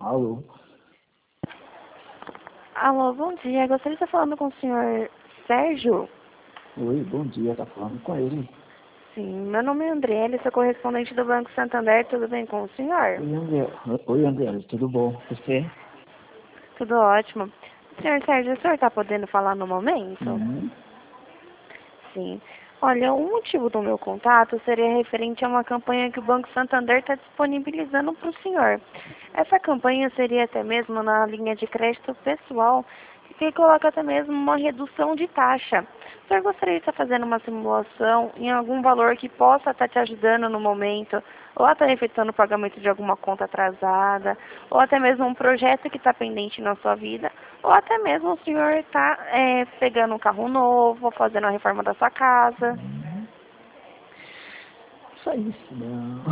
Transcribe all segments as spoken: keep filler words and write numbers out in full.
Alô? Alô, bom dia. Gostaria de estar falando com o senhor Sérgio? Oi, bom dia, tá falando com ele. Sim, meu nome é Andriele, sou correspondente do Banco Santander. Tudo bem com o senhor? Oi, André. Oi, André, tudo bom? Você? Tudo ótimo. Senhor Sérgio, o senhor está podendo falar no momento? Uhum. Sim. Olha, o motivo do meu contato seria referente a uma campanha que o Banco Santander está disponibilizando para o senhor. Essa campanha seria até mesmo na linha de crédito pessoal, que coloca até mesmo uma redução de taxa. O senhor gostaria de estar fazendo uma simulação em algum valor que possa estar te ajudando no momento, ou até efetuando o pagamento de alguma conta atrasada, ou até mesmo um projeto que está pendente na sua vida, ou até mesmo o senhor está é, pegando um carro novo, fazendo a reforma da sua casa. Uhum. Só isso, não.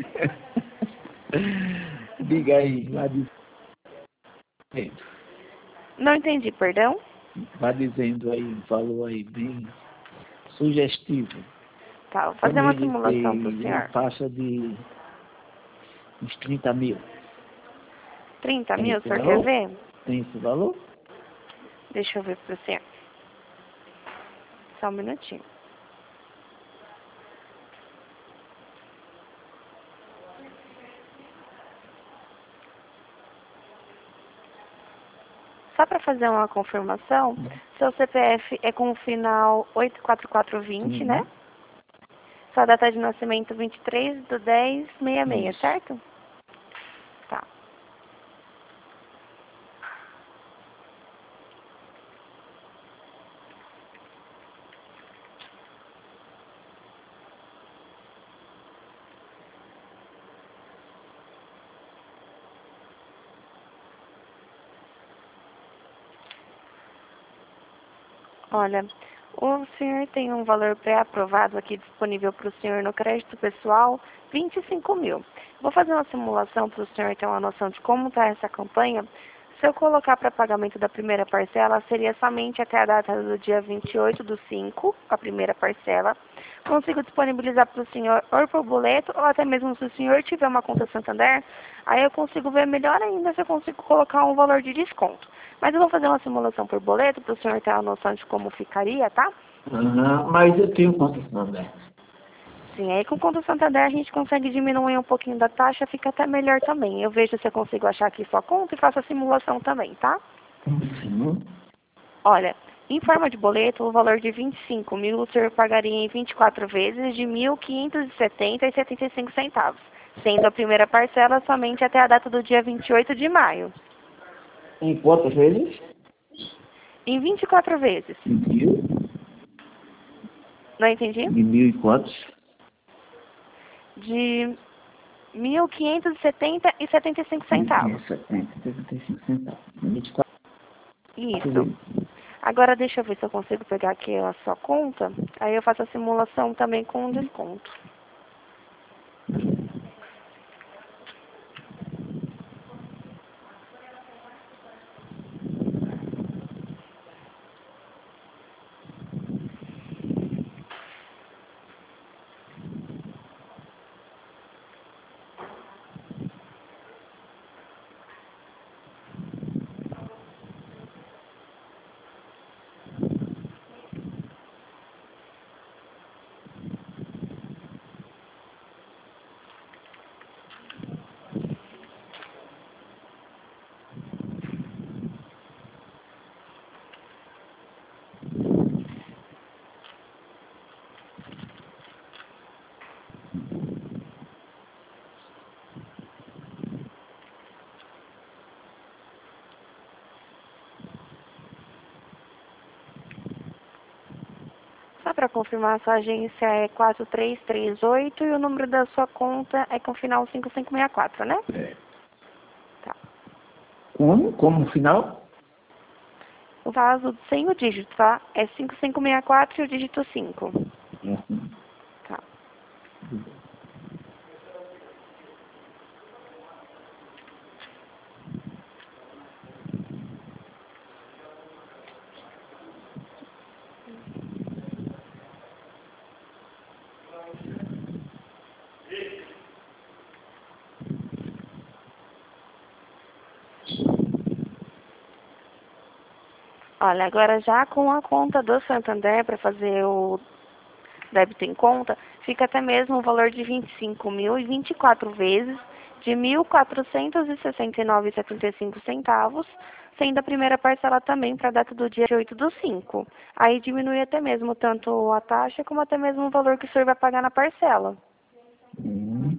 Diga aí, vá dizendo. Não entendi, perdão? Vá dizendo aí, um valor aí bem sugestivo. Tá, vou fazer Vamos uma simulação para o dizer uma senhor. taxa de uns trinta mil. trinta Tem mil, o esse senhor quer valor? ver? Tem esse valor? Deixa eu ver para o senhor. Só um minutinho. Só para fazer uma confirmação, seu C P F é com o final oito quatro quatro dois zero, né? Sim. Sua data de nascimento vinte e três de dez de sessenta e seis, Isso. certo? Tá. Olha, o senhor tem um valor pré-aprovado aqui disponível para o senhor no crédito pessoal, vinte e cinco mil. Vou fazer uma simulação para o senhor ter uma noção de como está essa campanha. Se eu colocar para pagamento da primeira parcela, seria somente até a data do dia vinte e oito do cinco, a primeira parcela. Consigo disponibilizar para o senhor ou por boleto, ou até mesmo se o senhor tiver uma conta Santander, aí eu consigo ver melhor ainda se eu consigo colocar um valor de desconto. Mas eu vou fazer uma simulação por boleto para o senhor ter uma noção de como ficaria, tá? Uhum. Mas eu tenho conta Santander. Sim, aí com conta Santander a gente consegue diminuir um pouquinho da taxa, fica até melhor também. Eu vejo se eu consigo achar aqui sua conta e faço a simulação também, tá? Sim. Olha, em forma de boleto, o valor de vinte e cinco mil o senhor pagaria em vinte e quatro vezes de mil quinhentos e setenta reais e setenta e cinco centavos, sendo a primeira parcela somente até a data do dia vinte e oito de maio. Em quantas vezes? Em vinte e quatro vezes. Mil. Não entendi? De mil e quantos? De mil quinhentos e setenta reais e setenta e cinco Mil centavos. quinhentos e setenta, setenta e cinco centavos. vinte e quatro Isso. vezes. Agora deixa eu ver se eu consigo pegar aqui a sua conta. Aí eu faço a simulação também com desconto. Só para confirmar, a sua agência é quatro três três oito e o número da sua conta é com final cinco cinco seis quatro, né? É. Tá. Como? Como no final? O caso sem o dígito, tá? É cinco cinco seis quatro e o dígito cinco. Uhum. Tá. Olha, agora já com a conta do Santander para fazer o débito em conta, fica até mesmo o valor de vinte e cinco mil e vinte e quatro vezes de mil quatrocentos e sessenta e nove reais e setenta e cinco centavos, sendo a primeira parcela também para a data do dia oito do cinco. Aí diminui até mesmo tanto a taxa como até mesmo o valor que o senhor vai pagar na parcela. Hum.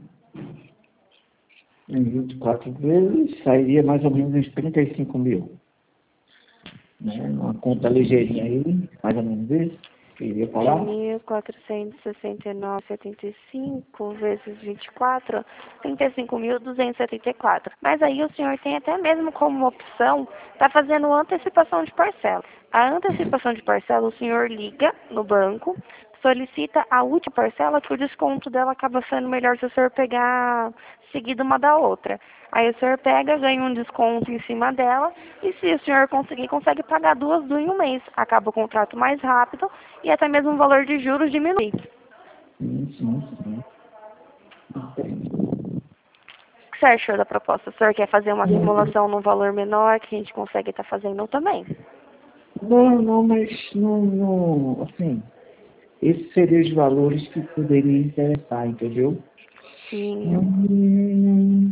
Em vinte e quatro vezes, sairia mais ou menos uns trinta e cinco mil. Né? Uma conta ligeirinha aí, mais ou menos isso. Queria falar? mil quatrocentos e sessenta e nove reais e setenta e cinco vezes vinte e quatro, trinta e cinco mil duzentos e setenta e quatro. Mas aí o senhor tem até mesmo como opção, tá fazendo antecipação de parcela. A antecipação de parcela, o senhor liga no banco, solicita a última parcela, que o desconto dela acaba sendo melhor se o senhor pegar seguido uma da outra. Aí o senhor pega, ganha um desconto em cima dela, e se o senhor conseguir, consegue pagar duas do em um mês. Acaba o contrato mais rápido e até mesmo o valor de juros diminui. Sim, sim, sim. Entendi. O que você achou da proposta? O senhor quer fazer uma simulação num valor menor, que a gente consegue estar fazendo também? Não, não, mas não, não, assim, esses seriam os valores que poderiam interessar, entendeu? Sim. Hum,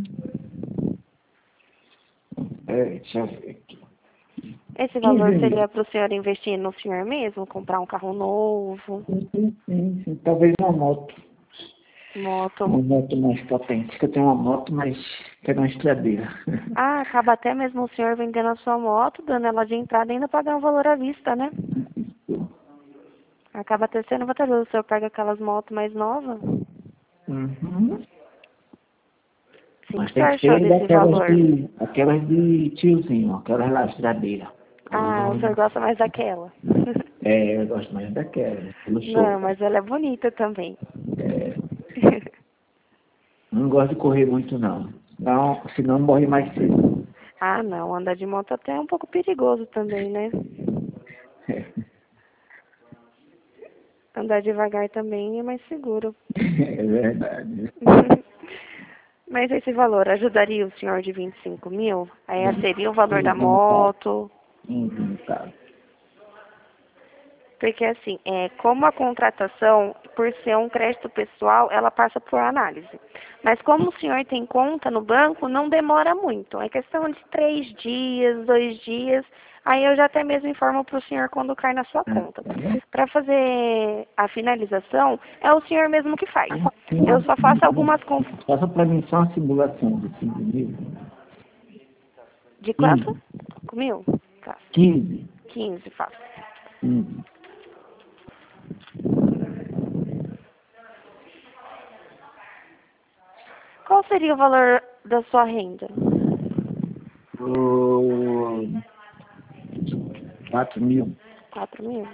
é, deixa eu ver aqui. Esse quinze valor mil. seria para o senhor investir no senhor mesmo, comprar um carro novo, Sim, sim, sim. Talvez uma moto. moto. Uma moto mais potente. Que eu tenho uma moto, mas quero uma estradeira. Ah, acaba até mesmo o senhor vendendo a sua moto, dando ela de entrada e ainda pagar um valor à vista, né? Acaba até sendo vantajoso. O senhor pega aquelas motos mais novas. Uhum. Sim, o Mas que o tem senhor que achou ser desse daquelas valor? de, aquelas de tiozinho, aquelas lá, estradeira. Ah, o senhor Hum, gosta mais daquela. é, eu gosto mais daquela, pelo Não, show. mas ela é bonita também. É, não gosto de correr muito, não. Não, senão morre mais cedo. Ah, não, andar de moto até é um pouco perigoso também, né? É, Andar devagar também é mais seguro. é verdade. Mas esse valor ajudaria o senhor de vinte e cinco mil? Aí Bem, seria o valor da quinze no caso. moto. quinze no caso. Porque assim, é, como a contratação, por ser um crédito pessoal, ela passa por análise. Mas como o senhor tem conta no banco, não demora muito. É questão de três dias, dois dias. Aí eu já até mesmo informo para o senhor quando cai na sua conta. Para fazer a finalização, é o senhor mesmo que faz. Eu só faço algumas contas. Faça para mim só uma simulação de quinze mil. De quanto? quinze. Mil? Tá. quinze. quinze, faço. quinze. Qual seria o valor da sua renda? Oh, quatro mil. quatro mil?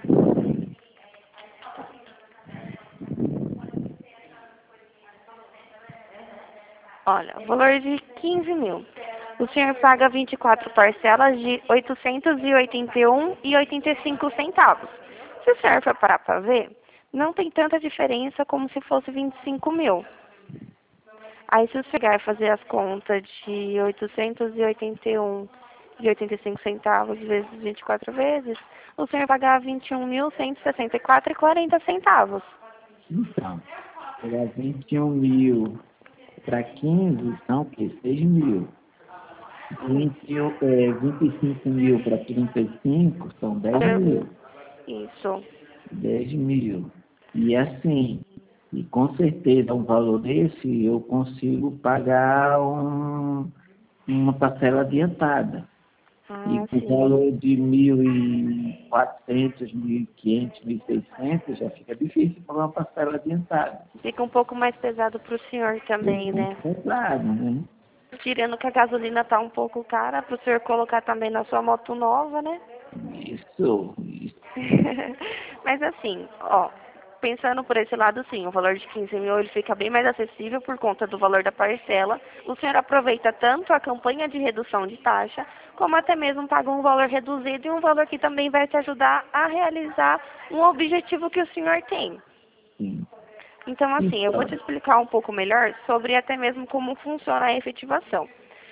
Olha, o valor de quinze mil. O senhor paga vinte e quatro parcelas de oitocentos e oitenta e um reais e oitenta e cinco centavos. Se o senhor for parar para ver, não tem tanta diferença como se fosse vinte e cinco mil. Aí se o senhor pegar e fazer as contas de oitocentos e oitenta e um reais e oitenta e cinco centavos vezes vinte e quatro vezes, o senhor vai pagar vinte e um mil cento e sessenta e quatro reais e quarenta centavos. Então, era vinte e um mil para quinze, são o quê? seis mil. vinte, e um, é, vinte e cinco mil para trinta e cinco, são dez mil. Isso. dez mil. E assim, e com certeza um valor desse eu consigo pagar um, uma parcela adiantada. E Ah, com o sim. valor de mil e quatrocentos, mil e quinhentos, mil e seiscentos já fica difícil pagar uma parcela adiantada. Fica um pouco mais pesado para o senhor também, Muito né? pesado, né? Tirando que a gasolina tá um pouco cara, para o senhor colocar também na sua moto nova, né? Isso, isso. Mas assim, ó, pensando por esse lado, sim, o valor de quinze mil ele fica bem mais acessível por conta do valor da parcela. O senhor aproveita tanto a campanha de redução de taxa, como até mesmo paga um valor reduzido e um valor que também vai te ajudar a realizar um objetivo que o senhor tem. Sim. Então, assim, eu vou te Então, explicar um pouco melhor sobre até mesmo como funciona a efetivação.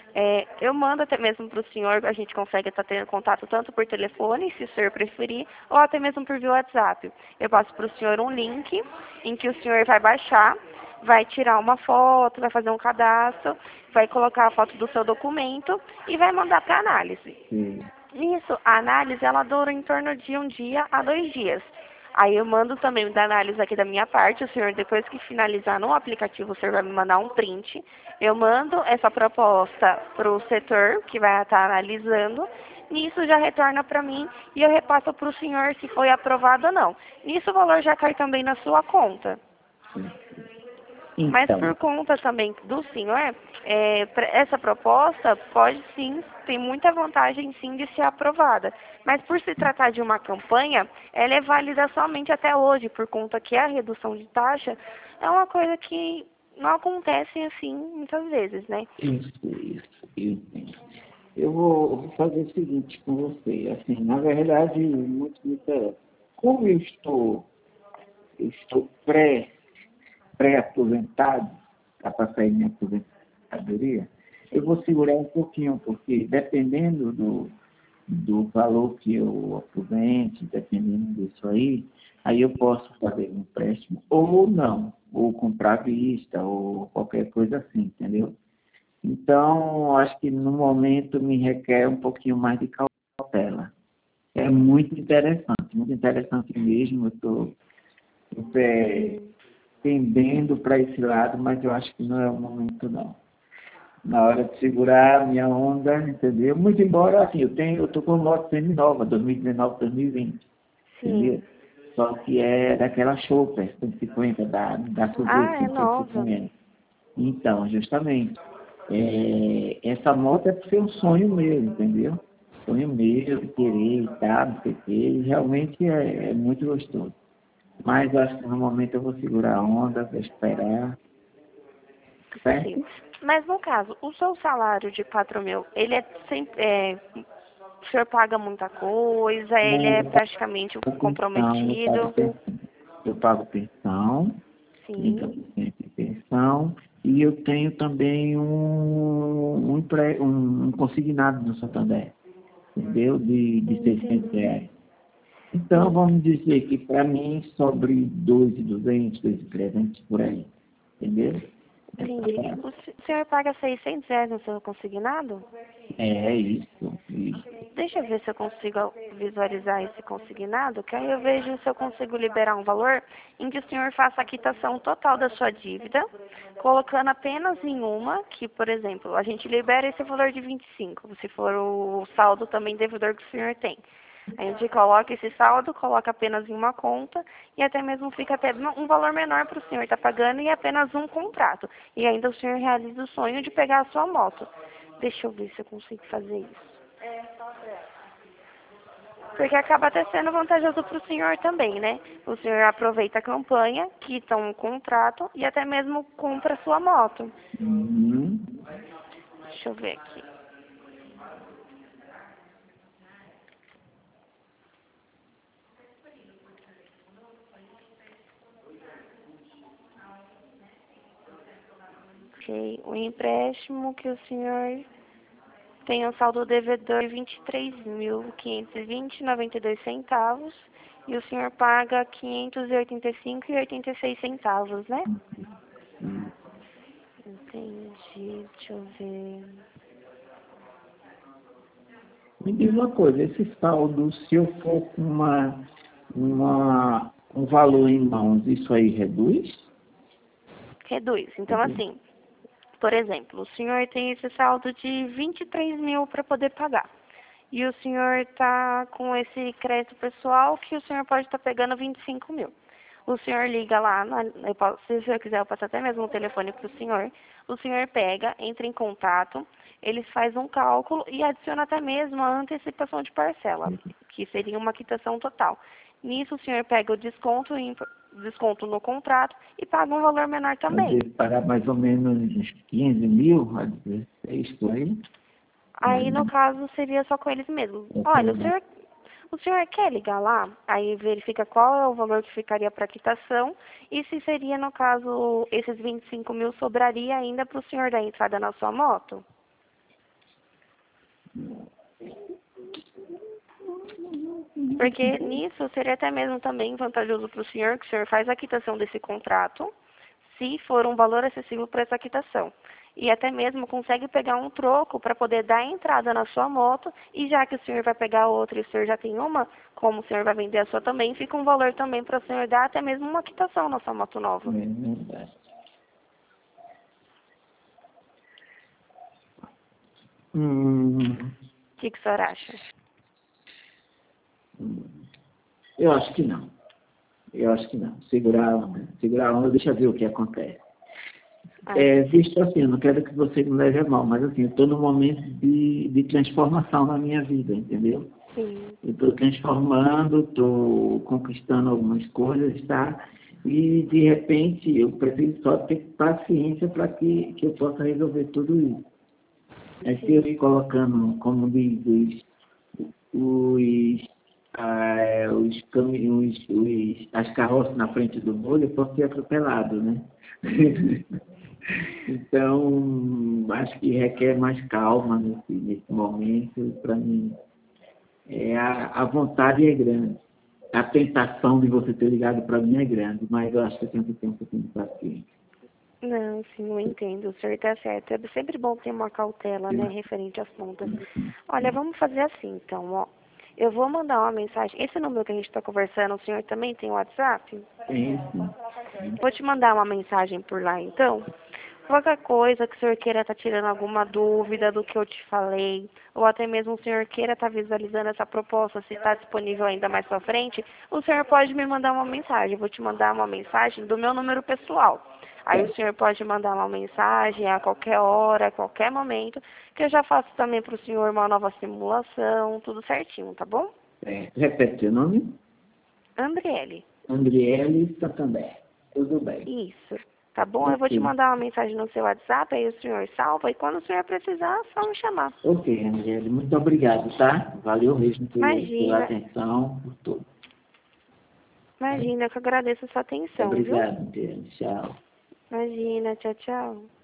É, eu mando até mesmo para o senhor, a gente consegue estar tendo contato tanto por telefone, se o senhor preferir, ou até mesmo por via WhatsApp. Eu passo para o senhor um link em que o senhor vai baixar, vai tirar uma foto, vai fazer um cadastro, vai colocar a foto do seu documento e vai mandar para análise. Sim. Nisso, a análise ela dura em torno de um dia a dois dias. Aí eu mando também da análise aqui da minha parte, o senhor depois que finalizar no aplicativo, o senhor vai me mandar um print. Eu mando essa proposta para o setor que vai estar analisando. Nisso já retorna para mim e eu repasso para o senhor se foi aprovado ou não. Nisso o valor já cai também na sua conta. Mas Então, por conta também do senhor, é, pra- essa proposta pode sim, tem muita vantagem sim de ser aprovada. Mas por se tratar de uma campanha, ela é válida somente até hoje, por conta que a redução de taxa é uma coisa que não acontece assim muitas vezes, né? isso, isso, eu entendo. Eu vou vou fazer o seguinte com você. Assim, na verdade, muito me interessa. Como eu estou, eu estou pré, pré-aposentado, está para sair minha aposentadoria, eu vou segurar um pouquinho, porque dependendo do, do valor que eu aposente, dependendo disso aí, aí eu posso fazer um empréstimo ou não, ou comprar à vista, ou qualquer coisa assim, entendeu? Então, acho que no momento me requer um pouquinho mais de cautela. É muito interessante, muito interessante mesmo. Eu estou tendendo para esse lado, mas eu acho que não é o momento, não. Na hora de segurar a minha onda, entendeu? Muito embora, assim, eu tenho, eu estou com moto semi-nova, dois mil e dezenove, dois mil e vinte, Sim. entendeu? Só que é daquela Chopper cento e cinquenta, da, da Ah, Suzuki, é não sei se você nova. conhece. Então, justamente, é, essa moto é para ser um sonho meu, entendeu? Sonho meu, de querer e tal, não sei o quê, e realmente é, é muito gostoso. Mas eu acho que no momento eu vou segurar a onda, vou esperar, Sim. certo? Mas no caso, o seu salário de quatro mil, ele é sempre. É, o senhor paga muita coisa, ele Não, é eu praticamente pago pensão, eu pago comprometido. pensão, eu pago pensão, trinta Sim. por cento de pensão, e eu tenho também um, um, empre- um um consignado no Santander, entendeu? De, de seiscentos Entendi. reais. Então, Sim. vamos dizer que para mim sobre dois mil e duzentos, dois mil e trezentos por aí. Entendeu? Entendi. O se- o senhor paga seiscentos reais no seu consignado? É isso. isso. Deixa eu ver se eu consigo visualizar esse consignado, que aí eu vejo se eu consigo liberar um valor em que o senhor faça a quitação total da sua dívida, colocando apenas em uma, que, por exemplo, a gente libera esse valor de vinte e cinco, se for o saldo também devedor que o senhor tem. A gente coloca esse saldo, coloca apenas em uma conta e até mesmo fica até um valor menor para o senhor estar pagando e apenas um contrato. E ainda o senhor realiza o sonho de pegar a sua moto. Deixa eu ver se eu consigo fazer isso. Porque acaba até sendo vantajoso para o senhor também, né? O senhor aproveita a campanha, quita um contrato e até mesmo compra a sua moto. Uhum. Deixa eu ver aqui. Ok, o empréstimo que o senhor tem um saldo devedor de vinte e três mil quinhentos e vinte e vírgula noventa e dois centavos e o senhor paga quinhentos e oitenta e cinco vírgula oitenta e seis centavos, né? Entendi, deixa eu ver. Me diz uma coisa, esse saldo, se eu for com uma, uma, um valor em mãos, isso aí reduz? Reduz. Então, Reduz. assim, por exemplo, o senhor tem esse saldo de vinte e três mil para poder pagar. E o senhor está com esse crédito pessoal que o senhor pode estar pegando vinte e cinco mil. O senhor liga lá, na- eu posso- se o senhor quiser, eu passo até mesmo o telefone para o senhor. O senhor pega, entra em contato, eles fazem um cálculo e adiciona até mesmo a antecipação de parcela, que seria uma quitação total. Nisso, o senhor pega o desconto, em- desconto no contrato e paga um valor menor Eu também. devo pagar mais ou menos uns quinze mil, a dezesseis por aí. Aí, no caso, seria só com eles mesmos. Olha, o senhor, o senhor quer ligar lá? Aí verifica qual é o valor que ficaria para quitação e se seria, no caso, esses vinte e cinco mil sobraria ainda para o senhor dar entrada na sua moto? Porque nisso seria até mesmo também vantajoso para o senhor, que o senhor faz a quitação desse contrato, se for um valor acessível para essa quitação. E até mesmo consegue pegar um troco para poder dar entrada na sua moto, e já que o senhor vai pegar outra e o senhor já tem uma, como o senhor vai vender a sua também, fica um valor também para o senhor dar até mesmo uma quitação na sua moto nova. É verdade. Hum, O que, que o senhor acha? eu acho que não. Eu acho que não. Segurar a onda. Segurar a onda, deixa eu ver o que acontece. Ah, É, visto assim, eu não quero que você me leve a mal, mas assim, eu estou num momento de, de transformação na minha vida, entendeu? sim. Eu estou transformando, estou conquistando algumas coisas, tá? E de repente eu preciso só ter paciência para que, que eu possa resolver tudo isso. É se eu ir colocando, como diz, os, os, ah, os, caminhos, os, as carroças na frente do bolo, eu posso ser atropelado, né? Então, acho que requer mais calma nesse, nesse momento. Para mim, é, a, a vontade é grande. A tentação de você ter ligado para mim é grande, mas eu acho que eu tenho que ter um pouquinho de paciência. Não, sim, eu entendo. O senhor está certo. É sempre bom ter uma cautela, né, referente às contas. Olha, vamos fazer assim, então, ó. Eu vou mandar uma mensagem. Esse número que a gente está conversando, o senhor também tem WhatsApp? É isso. Vou te mandar uma mensagem por lá, então. Qualquer coisa que o senhor queira estar tirando alguma dúvida do que eu te falei, ou até mesmo o senhor queira estar visualizando essa proposta, se está disponível ainda mais para frente, o senhor pode me mandar uma mensagem. Eu vou te mandar uma mensagem do meu número pessoal. Aí o senhor pode mandar uma mensagem a qualquer hora, a qualquer momento, que eu já faço também para o senhor uma nova simulação, tudo certinho, tá bom? É, repete seu nome? Andriele. Andriele Santander. Tudo bem. Isso. Tá bom? Eu vou te Ok. mandar uma mensagem no seu WhatsApp, aí o senhor salva, e quando o senhor precisar, é só me chamar. Ok, Angélica, muito obrigado, tá? Valeu mesmo pela, pela Imagina, atenção, por tudo. imagina, eu que agradeço a sua atenção, viu? Obrigado, Angélica. Tchau. Imagina, tchau, tchau.